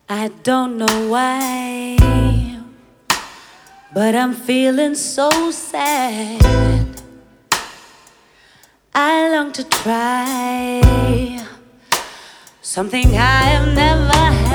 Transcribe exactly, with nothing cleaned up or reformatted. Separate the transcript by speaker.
Speaker 1: I don't know why, but I'm feeling so sad. I long to try something I have never had.